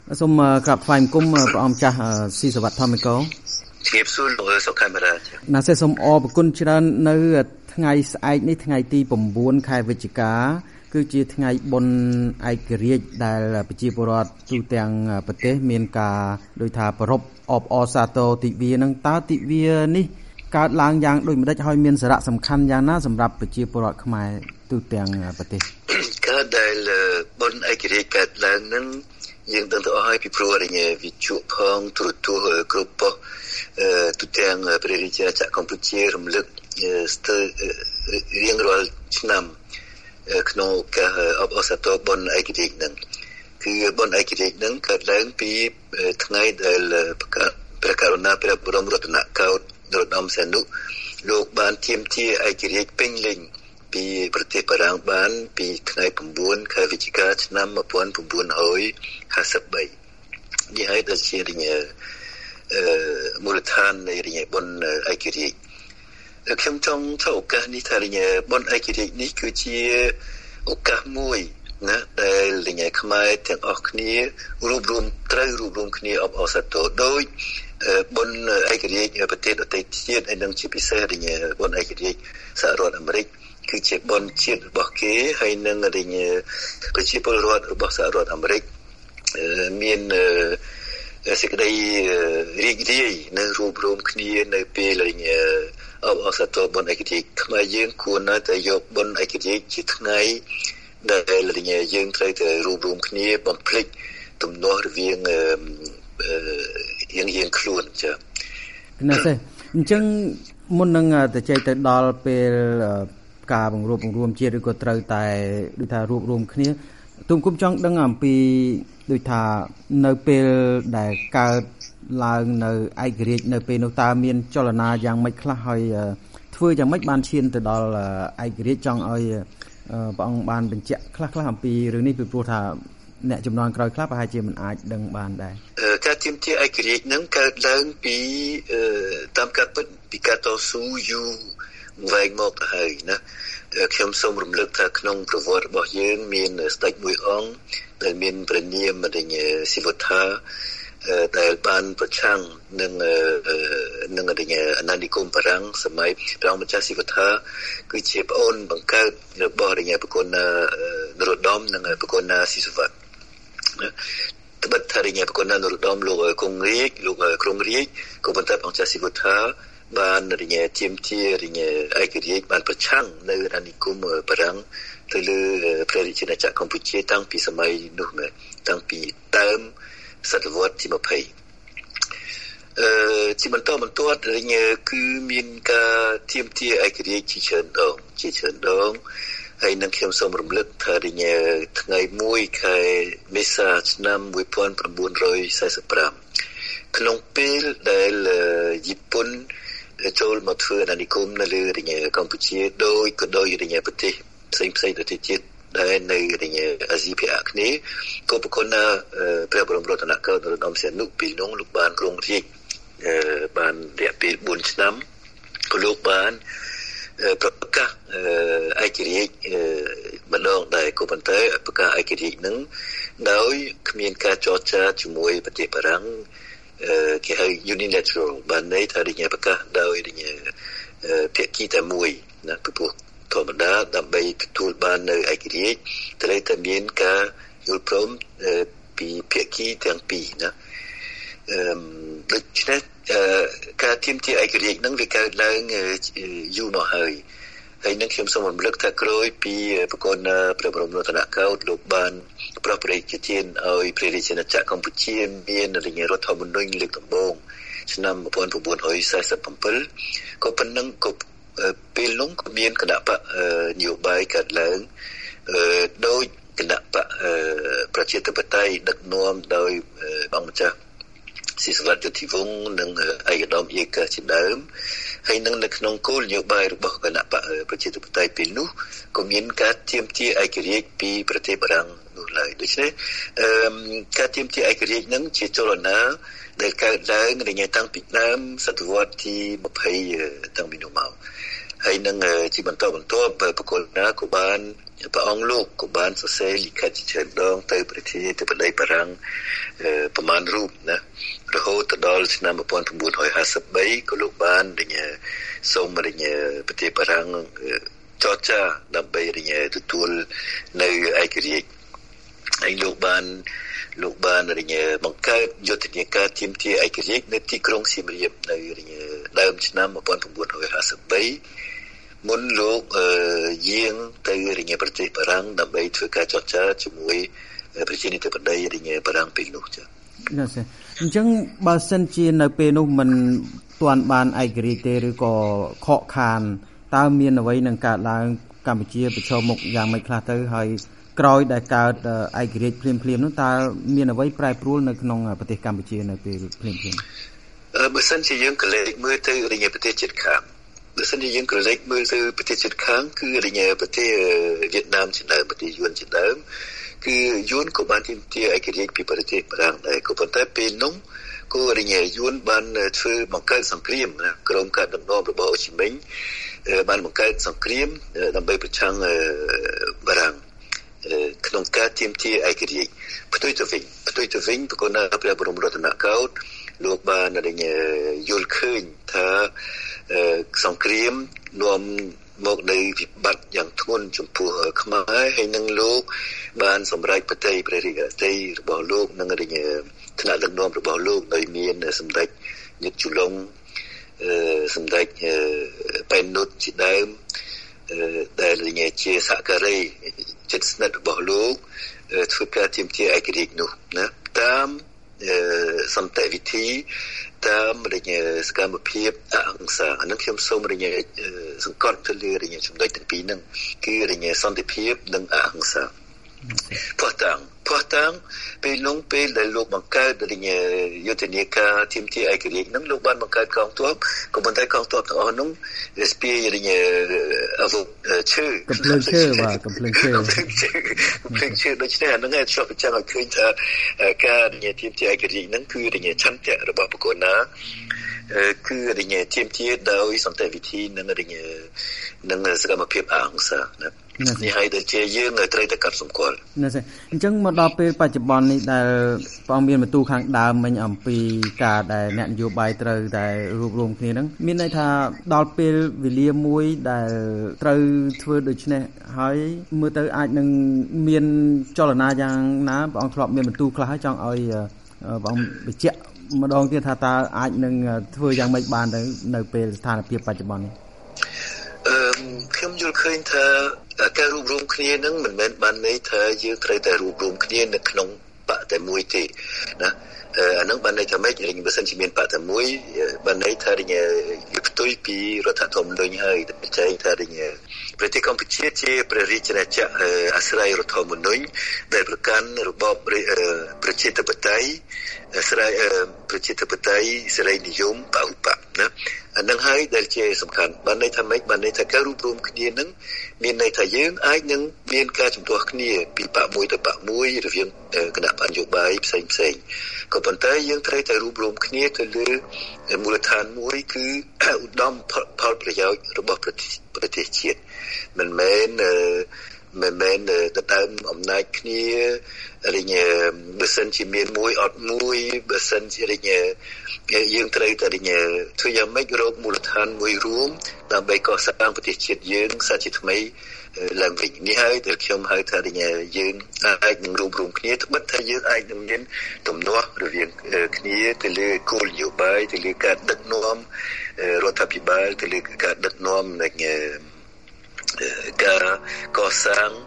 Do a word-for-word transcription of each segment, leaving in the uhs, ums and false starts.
សូមក្រាបថ្វាយបង្គំព្រះអង្គម្ចាស់ស៊ីសវត្ថធម្មិកោជម្រាបសួរលោកសុខេមរាណាសូមអរគុណច្រើននៅថ្ងៃស្អែកនេះថ្ងៃទី9ខែវិច្ឆិកាគឺជាថ្ងៃបុណ្យឯករាជ្យដែលប្រជាពលរដ្ឋទូទាំងប្រទេសមានការដូចថាប្រពអបអរសាទរទិវានឹងតើទិវានេះកើតឡើងយ៉ាងដូចម្តេចហើយមានសារៈសំខាន់យ៉ាងណាសម្រាប់ប្រជាពលរដ្ឋខ្មែរទូទាំងប្រទេសកើតដែលបុណ្យឯករាជ្យកើតឡើងនឹងយើងដឹងទៅអស់ហើយពីព្រោះរញវិទ្យុផងទូរទស្សន៍គ្រប់ប៉ុទូទាំងព្រះរាជាណាចក្រកម្ពុជារំលឹកស្ទើររៀងរាល់ឆ្នាំក្នុងការអបអរសាទរបុណ្យឯករាជ្យនឹងគឺបុណ្យឯករាជ្យនឹងកើតឡើងពីថ្ងៃដែលព្រះករុណាព្រះបរមរតនកោដ្ឋនរោត្តមសីហនុលោកបានទាមទារឯករាជ្យពេញលេញពីប្រទេសបារាំងបានពីថ្ងៃ9ខែវិច្ឆិកាឆ្នាំmột nghìn chín trăm hai mươi baនេះហើយដែលជារញមូលដ្ឋាននៃរញបុណ្យឯករាជ្យខ្ញុំចង់ថាឱកាសនេះថារញបុណ្យឯករាជ្យនេះគឺជាឱកាសមួយណាដែលរញខ្មែរទាំងអស់គ្នារួបរวมត្រូវរួបរวมគ្នាអបអរសាទរដោយបុណ្យឯករាជ្យប្រទេសដទៃទៀតហើយនឹងជាពិសេសរញបុណ្យឯករាជ្យសហរដ្ឋអាមេរិកគឺជាបុណ្យជាតិរបស់គេហើយនឹងរញប្រជាពលរដ្ឋរបស់សហរដ្ឋអាមេរិកមានសេចក្តីរីករាយនៅរួបរวมគ្នានៅពេលរញអបអរសាទរបុណ្យឯករាជ្យខ្មែរយើងគួរណាស់តែយកបុណ្យឯករាជ្យជាថ្ងៃដែលរញយើងត្រូវតែរួបរวมគ្នាបំភ្លេចទំនាស់រវាងយើងយើងខ្លួនចា៎ណាស់ទេអញ្ចឹងមុននឹងទៅចេញទៅដល់ពេលការបង្រួបបង្រួមជាតិឬក៏ត្រូវតែដូចថារួបរวมគ្នាទូមគុំចង់ដឹងអំពីដូចថានៅពេលដែលកើតឡើងនៅឯករាជ្យនៅពេលនោះតើមានចលនាយ៉ាងម៉េចខ្លះហើយធ្វើយ៉ាងម៉េចបានឈានទៅដល់ឯករាជ្យចង់ឲ្យព្រះអង្គបានបញ្ជាក់ខ្លះៗអំពីរឿងនេះពីព្រោះថាអ្នកចំនួនក្រោយខ្លះប្រហែលជាមិនអាចដឹងបានដែរការទាមទារឯករាជ្យនឹងកើតឡើងពីតាមការពិតពីការតស៊ូយូរវែងមកទៅហើយណាខ្ញុំសូមរំលឹកថាក្នុងប្រវត្តិរបស់យើងមានស្ដេចមួយអង្គដែលមានព្រះនាមរញស៊ីវត្ថាដែលបានប្រឆាំងនឹងនឹងរញអាណានិគមបារាំងសម័យព្រះអង្គម្ចាស់ស៊ីវត្ថាគឺជាប្អូនបង្កើតរបស់រញប្រគុណណានរោត្តមនិងប្រគុណណាស៊ីសុវត្ថិត្បិតថារញប្រគុណណានរោត្តមលោកគង់រាជលោកក្រុងរាជក៏ប៉ុន្តែព្រះអង្គម្ចាស់ស៊ីវត្ថាបានរញទាមទាររញឯករាជ្យបានប្រឆាំងនៅអាណានិគមបារាំងទៅលើព្រះរាជាណាចក្រកម្ពុជាតាំងពីសម័យនោះមកតាំងពីដើមសតវត្សទីยี่สิบអឺជាបន្តបន្ទាប់រញគឺមានការទាមទារឯករាជ្យជាច្រើនដងជាច្រើនដងហើយនឹងខ្ញុំសូមរំលឹកថារញថ្ងៃមួយខែមេសាឆ្នាំmột nghìn chín trăm bốn mươi lămក្នុងពេលដែលជប៉ុនចូលមកធ្វើអាណានិគមនៅលើរញកម្ពុជាដោយក៏ដោយរញប្រទេសផ្សេងផ្សេងទៅទៀតដែលនៅរញអាស៊ីភាគអាគ្នេយ៍ក៏ប្រគុណណាព្រះបរមរតនកោដ្ឋនរោត្តមសីហនុពីនោះលោកបានគ្រងរាជ្យបានរយៈពេលbốnឆ្នាំក៏លោកបានប្រកាសឯករាជ្យម្ដងដែរក៏ប៉ុន្តែប្រកាសឯករាជ្យនឹងដោយគ្មានការចរចាជាមួយប្រទេសបារាំងគេហៅ unilateral បានន័យថារញប្រកាសដោយរញភាគីតែមួយណាពីព្រោះធម្មតាដើម្បីទទួលបាននៅឯករាជ្យត្រូវតែមានការយល់ព្រមពីភាគីទាំងពីរណាអឺដូច្នេះការទាមទារឯករាជ្យនឹងវាកើតឡើងយូរមកហើយហើយនឹងខ្ញុំសូមរំលឹកថាក្រោយពីប្រគុណព្រះបរមរតនកោដ្ឋលោកបានប្រោះព្រះរាជទានឲ្យព្រះរាជាណាចក្រកម្ពុជាមានរញរដ្ឋធម្មនុញ្ញលើកដំបូងឆ្នាំmột nghìn chín trăm bốn mươi bảyក៏ប៉ុណ្ណឹងក៏ពេលនោះក៏មានគណៈបកនយោបាយកើតឡើងដោយគណៈបកប្រជាធិបតេយ្យដឹកនាំដោយអង្គម្ចាស់ស៊ីសវត្ថិយុតិវង្សនិងឯកឧត្តមអៀកជាដើមហើយនឹងនៅក្នុងគោលនយោបាយរបស់គណៈបកប្រជាធិបតេយ្យពេលនោះក៏មានការទាមទារឯករាជ្យពីប្រទេសបារាំងនោះឡើយដូច្នេះការទាមទារឯករាជ្យនឹងជាចលនាដែលកើតឡើងរញតាំងពីដើមសតវត្សទីยี่สิบតាំងពីនោះមកហើយនឹងជាបន្តបន្ទាប់ប្រកលណាក៏បានព្រះអង្គលោកក៏បានសរសេរលិខិតជាច្រើនដងទៅប្រទេសទៅបដីបារាំងប្រមាណរូបណារហូតដល់ឆ្នាំnineteen fifty-threeក៏លោកបានសូមរញប្រទេសបារាំងចរចាដើម្បីរញទទួលនៅឯករាជ្យហើយលោកបានលោកបានរញបង្កើតយុទ្ធនាការទាមទារឯករាជ្យនៅទីក្រុងសៀមរាបនៅរញដើមឆ្នាំnineteen fifty-threeមុនលោកយាងទៅរញប្រទេសបារាំងដើម្បីធ្វើការចរចាជាមួយប្រជានាយកបដីរញបារាំងពេលនោះចា៎ណាស់អញ្ចឹងបើសិនជានៅពេលនោះមិនទាន់បានឯករាជ្យទេឬក៏ខកខានតើមានអ្វីនឹងកើតឡើងកម្ពុជាប្រឈមមុខយ៉ាងម៉េចខ្លះទៅហើយក្រោយដែលកើតឯករាជ្យភ្លាមៗនោះតើមានអ្វីប្រែប្រួលនៅក្នុងប្រទេសកម្ពុជានៅពេលភ្លាមៗអឺបើសិនជាយើងកលេចមើលទៅរញប្រទេសជិតខាងបើសិនជាយើងកលេចមើលទៅប្រទេសជិតខាងគឺរញប្រទេសវៀតណាមជាដើមប្រទេសយួនជាដើមគឺយួនក៏បានទាមទារឯករាជ្យពីប្រទេសបារាំងដែរក៏ប៉ុន្តែពេលនោះក៏រញយួនបានធ្វើបង្កើតសង្គ្រាមណាក្រុមការដឹកនាំរបស់អូជីមិញបានបង្កើតសង្គ្រាមដើម្បីប្រឆាំងបារាំងក្នុងការទាមទារឯករាជ្យផ្ទុយទៅវិញផ្ទុយទៅវិញប្រកបណាព្រះបរមរតនកោដ្ឋលោកបានរញយល់ឃើញថាសង្គ្រាមនាំមកនៅវិបត្តិយ៉ាងធ្ងន់ចំពោះខ្មែរហើយនឹងលោកបានសម្រេចបតីព្រះរាជអាតីរបស់លោកនិងរញថ្នាក់ដឹកនាំរបស់លោកដោយមានសម្ដេចញាតិជូឡុងសម្ដេចប៉ែននុតជាដើមដែលរញជាសហការីជិតស្និទ្ធរបស់លោកធ្វើការទាមទារឯករាជ្យនោះណាតាមសន្តិវិធីតាមរញសកម្មភាពអហិង្សាអានឹងខ្ញុំសូមរញសង្កត់ទៅលើរញចំណុចទាំងពីរហ្នឹងគឺរញសន្តិភាពនិងអហិង្សាផោះតាំងផោះតាំងពេលនោះពេលដែលលោកបង្កើតរញយុទ្ធនាការទាមទារឯករាជ្យហ្នឹងលោកបានបង្កើតកងទ័ពក៏ប៉ុន្តែកងទ័ពទាំងអស់នោះស្ពាយរញអវុធឈើកំភ្លើងឈើបាទកំភ្លើងឈើកំភ្លើងឈើកំភ្លើងឈើដូច្នេះអាហ្នឹងឯងឆ្លុះបញ្ចាំងឲ្យឃើញថាការរញទាមទារឯករាជ្យហ្នឹងគឺរញឆន្ទៈរបស់បុគ្គលណាគឺរញទាមទារដោយសន្តិវិធីនិងរញនិងសកម្មភាពអហិង្សាណានេះហើយដែលជាយើងត្រូវតែកាត់សម្គាល់ណាស់អញ្ចឹងមកដល់ពេលបច្ចុប្បន្ននេះដែលព្រះអង្គមានបន្ទូលខាងដើមមិញអំពីការដែលអ្នកនយោបាយត្រូវតែរួបរวมគ្នាហ្នឹងមានន័យថាដល់ពេលវេលាមួយដែលត្រូវធ្វើដូច្នេះហើយមើលទៅអាចនឹងមានចលនាយ៉ាងណាព្រះអង្គធ្លាប់មានបន្ទូលខ្លះហើយចង់ឲ្យព្រះអង្គបញ្ជាក់ម្ដងទៀតថាតើអាចនឹងធ្វើយ៉ាងម៉េចបានទៅនៅពេលស្ថានភាពបច្ចុប្បន្ននេះអឺខ្ញុំយល់ឃើញថាការរួបរวมគ្នានឹងមិនមែនបានន័យថាយើងត្រូវតែរួបរวมគ្នានៅក្នុងបកតែមួយទេណាអានឹងបានន័យថាម៉េចរញបើសិនជាមានបកតែមួយបានន័យថារញផ្ទុយពីរដ្ឋធម្មនុញ្ញហើយតែចែងថារញប្រទេសកម្ពុជាជាព្រះរាជាណាចក្រអាស្រ័យរដ្ឋធម្មនុញ្ញដែលប្រកាន់របបប្រជាធិបតេយ្យអាស្រ័យប្រជាធិបតេយ្យសេរីនិយមបព្វបកណាអានឹងហើយដែលជាសំខាន់បានន័យថាម៉េចបានន័យថាការរួបរวมគ្នានឹងមានន័យថាយើងអាចនឹងមានការជំទាស់គ្នាពីបកមួយទៅបកមួយរវាងគណៈបញ្ញយោបាយផ្សេងផ្សេងក៏ប៉ុន្តែយើងត្រូវតែរួបរวมគ្នាទៅលើមូលដ្ឋានមួយគឺឧត្តមផលប្រយោជន៍របស់ប្រទេសជាតិមិនមែនមិនមែនទៅតាមអំណាចគ្នារញបើសិនជាមានមួយអត់មួយបើសិនជារញយើងត្រូវតែរញធ្វើយ៉ាងម៉េចរកមូលដ្ឋានមួយរួមដើម្បីកសាងប្រទេសជាតិយើងសាជាថ្មីឡើងវិញនេះហើយដែលខ្ញុំហៅថារញយើងអាចនឹងរួមរួមគ្នាត្បិតថាយើងអាចនឹងមានទំនាស់រវាងគ្នាទៅលើគោលនយោបាយទៅលើការដឹកនាំរដ្ឋាភិបាលទៅលើការដឹកនាំនៃការកសាង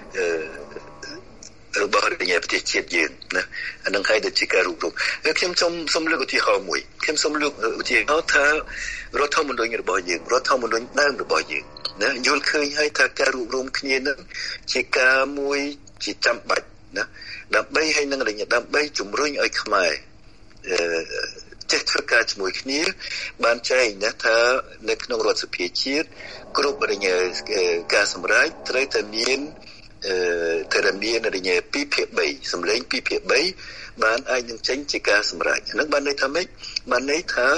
របស់ប្រទេសជាតិយើងណាអានឹងហើយដែលជាការរួបរวมខ្ញុំសូមសូមលើកឧទាហរណ៍មួយខ្ញុំសូមលើកឧទាហរណ៍ថារដ្ឋធម្មនុញ្ញរបស់យើងរដ្ឋធម្មនុញ្ញដើមរបស់យើងណាយល់ឃើញហើយថាការរួបរวมគ្នានឹងជាការមួយជាចាំបាច់ណាដើម្បីឲ្យនឹងដើម្បីជំរុញឲ្យខ្មែរចេះធ្វើការជាមួយគ្នាបានចែងណាថានៅក្នុងរដ្ឋសភាជាតិគ្រប់រញការសម្រេចត្រូវតែមានអឺត្រូវតែមានរញtwoភាគ3សម្លេងtwoភាគ3បានអាចនឹងចេញជាការសម្រេចហ្នឹងបានន័យថាម៉េចបានន័យថា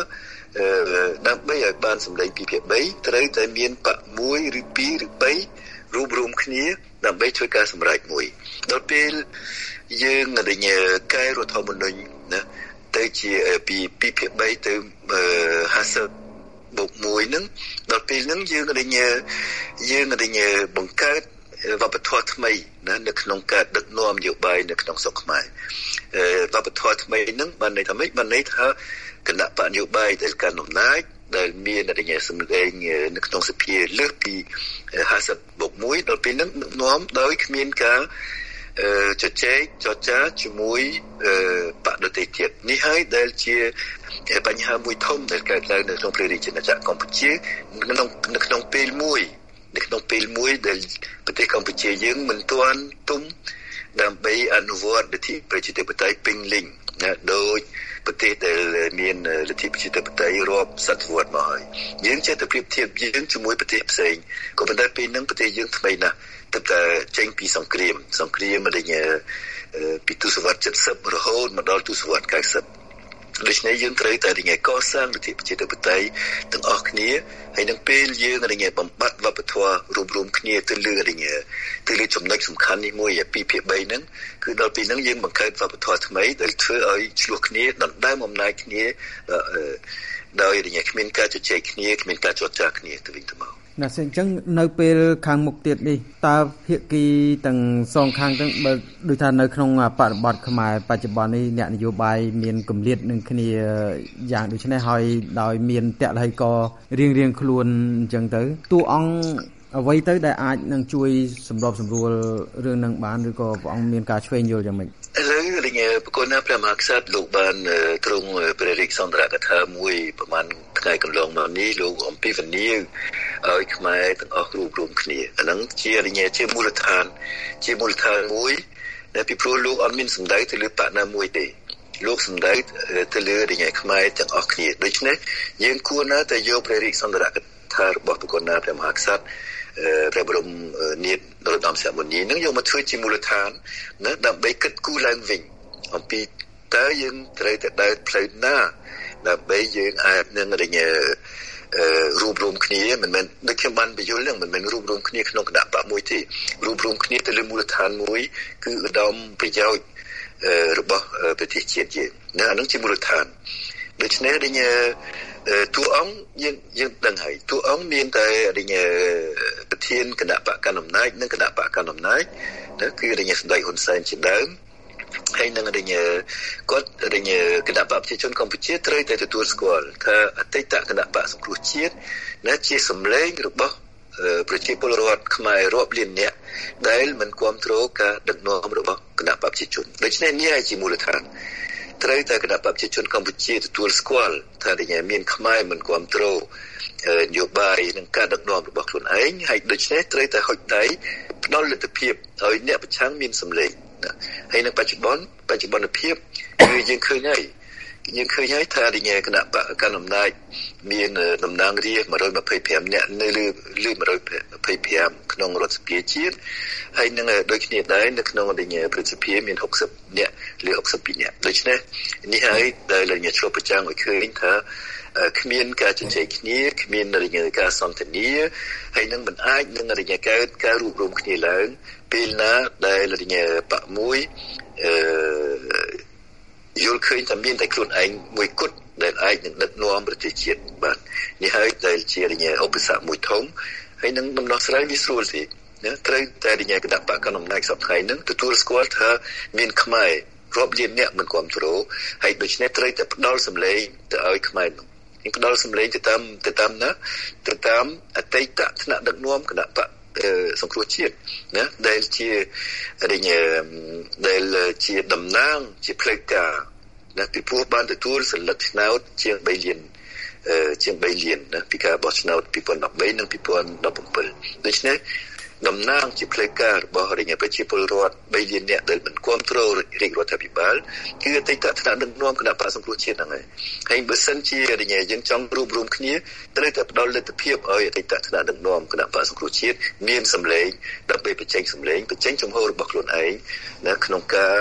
អឺដើម្បីឲ្យបានសម្លេងពីភាគបីត្រូវតែមានបកមួយឬពីរឬបីរួមរួមគ្នាដើម្បីធ្វើការសម្រេចមួយដល់ពេលយើងរញកែរដ្ឋធម្មនុញ្ញណាទៅជាពីពីភាគបីទៅห้าสิบบวกមួយហ្នឹងដល់ពេលហ្នឹងយើងរញយើងរញបង្កើតវប្បធម៌ថ្មីណានៅក្នុងការដឹកនាំនយោបាយនៅក្នុងស្រុកខ្មែរវប្បធម៌ថ្មីហ្នឹងបានន័យថាម៉េចបានន័យថាគណៈបកនយោបាយដែលកាន់អំណាចដែលមានរញសម្លេងនៅក្នុងសភាលើសពីห้าสิบบวกមួយដល់ពេលហ្នឹងដឹកនាំដោយគ្មានការជជែកចរចាជាមួយបកដទៃទៀតនេះហើយដែលជាបញ្ហាមួយធំដែលកើតឡើងនៅក្នុងព្រះរាជាណាចក្រកម្ពុជាក្នុងនៅក្នុងពេលមួយនៅក្នុងពេលមួយដែលប្រទេសកម្ពុជាយើងមិនទាន់ទុំដើម្បីអនុវត្តលទ្ធិប្រជាធិបតេយ្យពេញលេញណាដោយប្រទេសដែលមានលទ្ធិប្រជាធិបតេយ្យរាប់សតវត្សមកហើយយើងចេះតែប្រៀបធៀបយើងជាមួយប្រទេសផ្សេងក៏ប៉ុន្តែពេលហ្នឹងប្រទេសយើងថ្មីណាស់ទឹកតែចេញពីសង្គ្រាមសង្គ្រាមមកដល់ពីទសវត្សរ៍เจ็ดสิบរហូតមកដល់ទសវត្សរ៍เก้าสิบដូច្នេះយើងត្រូវតែរញកសាងលទ្ធិប្រជាធិបតេយ្យទាំងអស់គ្នាហើយនឹងពេលយើងរញបំបត្តិវប្បធម៌រួមរួមគ្នាទៅលើរញទៅលើចំណុចសំខាន់នេះមួយពីភាគបីហ្នឹងគឺដល់ពេលហ្នឹងយើងបង្កើតវប្បធម៌ថ្មីដែលធ្វើឲ្យឆ្លោះគ្នាដណ្ដើមអំណាចគ្នាដោយរញគ្មានការជជែកគ្នាគ្មានការចរចាគ្នាទៅវិញទៅមកណាអញ្ចឹងនៅពេលខាងមុខទៀតនេះតើភាគីទាំងសងខាងទាំងបើដូចថានៅក្នុងបរិបទខ្មែរបច្ចុប្បន្ននេះអ្នកនយោបាយមានគម្លាតនឹងគ្នាយ៉ាងដូចនេះហើយដោយមានតលហីករៀងរៀងខ្លួនអញ្ចឹងទៅតួអង្គអ្វីទៅដែលអាចនឹងជួយសម្របសម្រួលរឿងនឹងបានឬក៏ព្រះអង្គមានការឆ្វេងយល់យ៉ាងម៉េចឥឡូវរញប្រគុណណាព្រះមហាក្សត្រលោកបានទ្រង់ព្រះរាជសន្ទរកថាមួយប្រហែលថ្ងៃកន្លងមកនេះលោកអំពីវនីឲ្យខ្មែរទាំងអស់រួមរួមគ្នាអាហ្នឹងជារញជាមូលដ្ឋានជាមូលដ្ឋានមួយដែលពីព្រោះលោកអត់មានសម្ដៅទៅលើបកណាមួយទេលោកសម្ដៅទៅលើរញខ្មែរទាំងអស់គ្នាដូច្នេះយើងគួរណាតែយកព្រះរាជសន្ទរកថារបស់ប្រគុណណាព្រះមហាក្សត្រព្រះបរមនាថនរោត្តមសីហមុនីនឹងយកមកធ្វើជាមូលដ្ឋានណាដើម្បីគិតគូរឡើងវិញអំពីតើយើងត្រូវតែដើរផ្លូវណាដើម្បីយើងអាចនឹងរញរួមរួមគ្នាមិនមែនដូចខ្ញុំបានបញ្យល់ហ្នឹងមិនមែនរួមរួមគ្នាក្នុងគណៈបកមួយទេរួមរួមគ្នាទៅលើមូលដ្ឋានមួយគឺឧត្តមប្រយោជន៍របស់ប្រទេសជាតិយើងណាអានឹងជាមូលដ្ឋានដូច្នេះរញតួអង្គយើងយើងដឹងហើយតួអង្គមានតែរញប្រធានគណៈបកកណ្ដាលអំណាចនិងគណៈបកកណ្ដាលអំណាចនោះគឺរញសម្ដេចហ៊ុនសែនជាដើមហើយនឹងរញគាត់រញគណៈបកប្រជាជនកម្ពុជាត្រូវតែទទួលស្គាល់ថាអតីតគណៈបកសង្គ្រោះជាតិណាជាសម្លេងរបស់ប្រជាពលរដ្ឋខ្មែររាប់លាននាក់ដែលមិនគាំទ្រការដឹកនាំរបស់គណៈបកប្រជាជនដូច្នេះនេះជាមូលដ្ឋានត្រូវតែគណៈបកប្រជាជនកម្ពុជាទទួលស្គាល់ថារញមានខ្មែរមិនគាំទ្រនយោបាយនិងការដឹកនាំរបស់ខ្លួនឯងហើយដូច្នេះត្រូវតែហុចដៃផ្ដល់លទ្ធភាពឲ្យអ្នកប្រឆាំងមានសម្លេងហើយនៅបច្ចុប្បន្នបច្ចុប្បន្នភាពគឺយើងឃើញហើយយើងឃើញហើយថារញគណៈបកកណ្ដាលអំណាចមានតំណាងរាស្ត្រone hundred twenty-fiveនាក់នៅលើលើone hundred twenty-fiveក្នុងរដ្ឋសភាជាតិហើយនឹងដូចគ្នាដែរនៅក្នុងរញប្រសិទ្ធភាពមានsixtyនាក់លើsixty-twoនាក់ដូច្នេះនេះហើយដែលរញឆ្លុះប្រចាំឲ្យឃើញថាគ្មានការជជែកគ្នាគ្មានរញការសន្ទនាហើយនឹងមិនអាចនឹងរញកើតការរួបរวมគ្នាឡើងពេលណាដែលរញបកមួយអឺយល់ឃើញថាមានតែខ្លួនឯងមួយគត់ដែលអាចនឹងដឹកនាំប្រទេសជាតិបាទនេះហើយដែលជារញឧបសគ្គមួយធំហើយនឹងដំណោះស្រាយវាស្រួលទេណាត្រូវតែរញគណៈបកកណ្ដាលអំណាចសពថ្ងៃហ្នឹងទទួលស្គាល់ថាមានខ្មែររាប់លានអ្នកមិនគាំទ្រហើយដូច្នេះត្រូវតែផ្ដល់សម្លេងទៅឲ្យខ្មែរនោះនឹងផ្ដល់សម្លេងទៅតាមទៅតាមណាទៅតាមអតីតថ្នាក់ដឹកនាំគណៈបកសង្គ្រោះជាតិណាដែលជារញដែលជាតំណាងជាផ្លូវការណាពីព្រោះបានទទួលសិលឹកឆ្នោតជាងthreeលានជាងthreeលានណាពីការបោះឆ្នោតtwenty thirteenនិងtwenty seventeenដូច្នេះតំណាងជាផ្លូវការរបស់រញប្រជាពលរដ្ឋthreeលានអ្នកដែលមិនគាំទ្ររាជរដ្ឋាភិបាលគឺអតីតថ្នាក់ដឹកនាំគណៈបកសង្គ្រោះជាតិហ្នឹងហើយហើយបើសិនជារញយើងចង់រួបរวมគ្នាត្រូវតែផ្ដល់លទ្ធភាពឲ្យអតីតថ្នាក់ដឹកនាំគណៈបកសង្គ្រោះជាតិមានសម្លេងដើម្បីបញ្ចេញសម្លេងបញ្ចេញជំហររបស់ខ្លួនឯងនៅក្នុងការ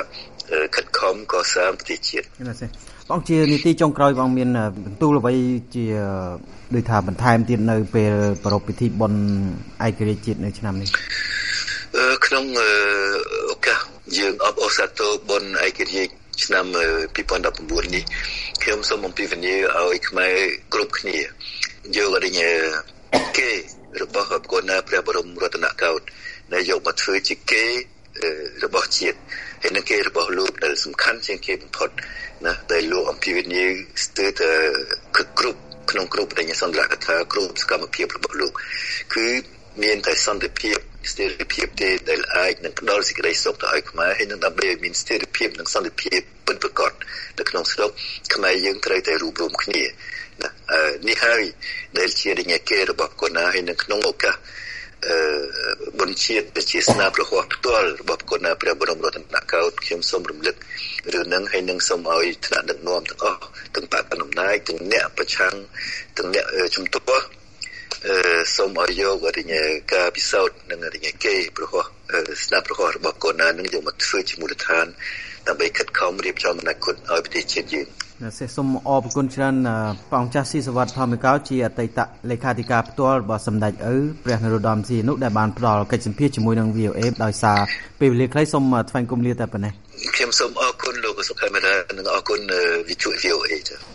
ខិតខំកសាងប្រទេសជាតិបងជានីតិចុងក្រោយបងមានបន្ទូលអ្វីជាដូចថាបន្ថែមទៀតនៅពេលប្រារព្ធពិធីបុណ្យឯករាជ្យជាតិនៅឆ្នាំនេះក្នុងឱកាសយើងអបអរសាទរបុណ្យឯករាជ្យឆ្នាំពីរពាន់ដប់ប្រាំបួននេះខ្ញុំសូមអំពាវនាវឲ្យខ្មែរគ្រប់គ្នាយកអរិញគេរបស់ប្រគុណព្រះបរមរតនកោដ្ឋដែលយកមកធ្វើជាគេរបស់ជាតិហើយនឹងគេរបស់លោកដែលសំខាន់ជាងគេបំផុតណាដែលលោកអំពាវនាវស្ទើរតែគ្រប់ក្នុងគ្រប់បដិញ្ញាសន្ទរកថាគ្រប់សកម្មភាពរបស់លោកគឺមានតែសន្តិភាពស្ថិរភាពទេដែលអាចនឹងផ្ដល់សេចក្តីសុខទៅឲ្យខ្មែរហើយនឹងដើម្បីឲ្យមានស្ថិរភាពនិងសន្តិភាពពិតប្រាកដនៅក្នុងស្រុកខ្មែរយើងត្រូវតែរួបរวมគ្នាណានេះហើយដែលជារញគេរបស់កូណាហើយនៅក្នុងឱកាសអឺបុណ្យជាតិជាស្នាប្រហ័សផ្ទាល់របស់កូណាព្រះបរមរតនកោដ្ឋខ្ញុំសូមរំលឹករឿងហ្នឹងហើយនឹងសូមឲ្យថ្នាក់ដឹកនាំទាំងអស់ទាំងបកកណ្ដាលអំណាចទាំងអ្នកប្រឆាំងទាំងអ្នកជំទាស់អឺសូមឲ្យយកអរិញការពិសោធន៍និងអរិញគេប្រហ័សស្នាប្រហ័សរបស់កូណានឹងយកមកធ្វើជាមូលដ្ឋានដើម្បីខិតខំរៀបចំអនាគតឲ្យប្រទេសជាតិយើងសូមសូមអរគុណច្រើនព្រះអង្គចាស់ស៊ីសវត្តធម្មិកោជាអតីតលេខាធិការផ្ទាល់របស់សម្ដេចឪព្រះនរោត្តមសីហនុដែលបានផ្ដល់កិច្ចសម្ភាសជាមួយនឹង វី អូ អេ ដោយសារពេលវេលាខ្លីសូមថ្លែងគំលាតែប៉ុណ្ណេះខ្ញុំសូមអរគុណលោកសុខេមរានិងអរគុណវិទ្យុ វី អូ អេ ចា៎